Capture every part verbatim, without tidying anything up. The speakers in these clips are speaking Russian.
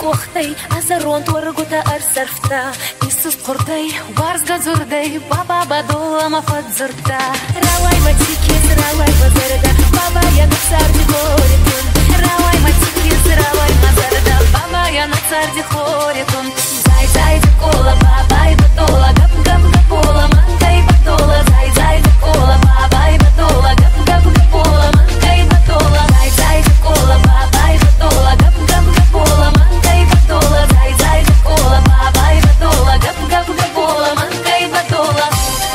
кохтай, азарон туаргута арсарфта, Исус кортай, варс газурдай, баба бадола мафадзурта. Равай матикис, равай базарда, баба я на царди хоритун. Равай матикис, равай мазарда, баба я на царди хоритун. Зай зай кола, баба и батола, гап гап гапола, манка и батола. Зай зай кола, баба и батола, гап гап гапола, манка и батола. Зай зай кола, баба и батола, гап гап гапола, манка и батола. Зай зай кола, баба и батола, гап гап гапола, манка и батола.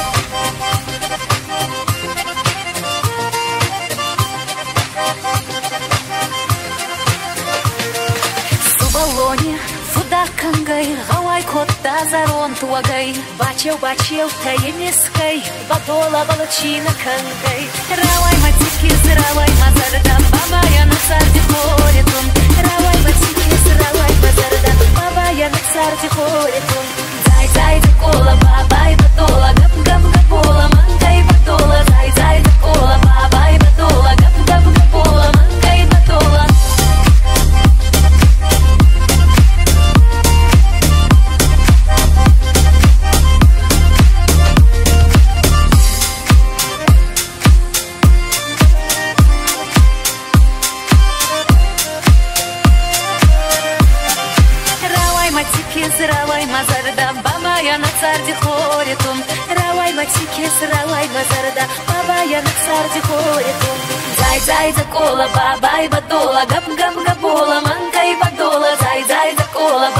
Субалоне Кангай, гавай котта зарон туагай, бачел бачел таемескай, бадола балачина кангай. Равай матикис, равай мазарда, баба я на царди хоритун. Равай матикис, равай мазарда, баба я на царди хоритун. Зай зай кола, баба и батола, гап гап гапола, манка и батола. Зай зай кола, баба и батола, гап гап гапола, манка и батола. Равай мазарда, баба я на царди хоритун. Равай матикис, равай мазарда, баба я на царди хоритун. Зай зай за кола, баба и батола, гап гап гапола, манка и батола. Зай зай за кола,